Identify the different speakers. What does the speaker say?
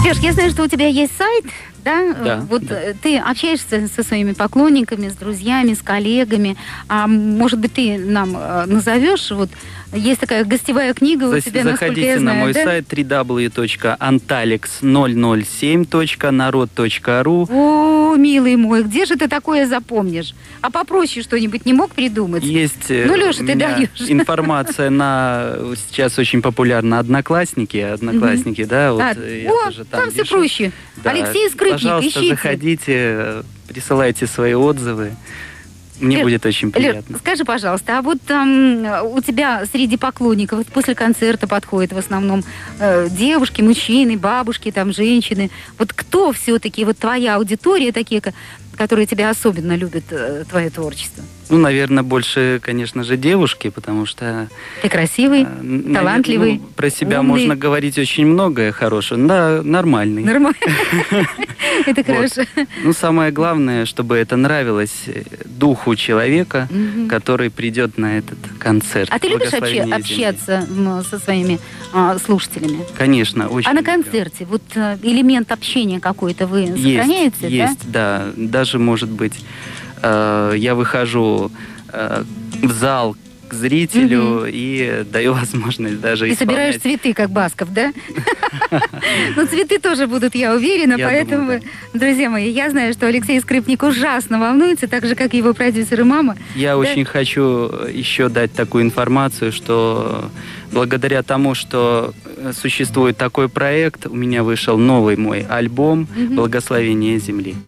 Speaker 1: Сереж, я знаю, что у тебя есть сайт, да?
Speaker 2: Да.
Speaker 1: Вот ты общаешься со своими поклонниками, с друзьями, с коллегами. А может быть, ты нам назовешь? Вот есть такая гостевая книга у тебя, насколько я
Speaker 2: Заходите
Speaker 1: знаю,
Speaker 2: на мой
Speaker 1: да?
Speaker 2: сайт www.antalex007.narod.ru.
Speaker 1: О, милый мой, где же ты такое запомнишь? А попроще что-нибудь не мог придумать?
Speaker 2: Есть
Speaker 1: Ну, Лёша,
Speaker 2: у
Speaker 1: ты
Speaker 2: меня
Speaker 1: даешь.
Speaker 2: информация сейчас очень популярна Одноклассники, да, вот
Speaker 1: А,
Speaker 2: я
Speaker 1: о,
Speaker 2: тоже
Speaker 1: там все
Speaker 2: пишу.
Speaker 1: проще.
Speaker 2: Да,
Speaker 1: Алексей Скрипник,
Speaker 2: пожалуйста,
Speaker 1: ищите.
Speaker 2: заходите, присылайте свои отзывы. Мне
Speaker 1: Лёш,
Speaker 2: будет очень
Speaker 1: Лёш,
Speaker 2: приятно.
Speaker 1: скажи, пожалуйста, а вот у тебя среди поклонников вот после концерта подходят в основном девушки, мужчины, бабушки, там, женщины. Вот кто все-таки, вот твоя аудитория, такие, которые тебя особенно любят, твое творчество?
Speaker 2: Ну, наверное, больше, конечно же, девушки, потому что...
Speaker 1: Ты красивый, талантливый,
Speaker 2: про себя
Speaker 1: умный.
Speaker 2: можно говорить очень многое хорошее. Да, нормальный.
Speaker 1: Нормально. Это хорошо.
Speaker 2: Ну, самое главное, чтобы это нравилось духу человека, который придет на этот концерт.
Speaker 1: А ты любишь
Speaker 2: Благословение
Speaker 1: общаться со своими слушателями?
Speaker 2: Конечно, очень
Speaker 1: А на
Speaker 2: люблю.
Speaker 1: концерте вот элемент общения какой-то вы сохраняете, да?
Speaker 2: Есть, да. Даже, может быть, я выхожу в зал к зрителю и даю возможность даже
Speaker 1: И собираешь
Speaker 2: исполнять.
Speaker 1: цветы, как Басков, да? Ну, цветы тоже будут, я уверена,
Speaker 2: Я
Speaker 1: поэтому,
Speaker 2: думаю,
Speaker 1: друзья мои, я знаю, что Алексей Скрипник ужасно волнуется, так же, как и его продюсер и мама.
Speaker 2: Я очень хочу еще дать такую информацию, что благодаря тому, что существует такой проект, у меня вышел новый мой альбом «Благословение земли».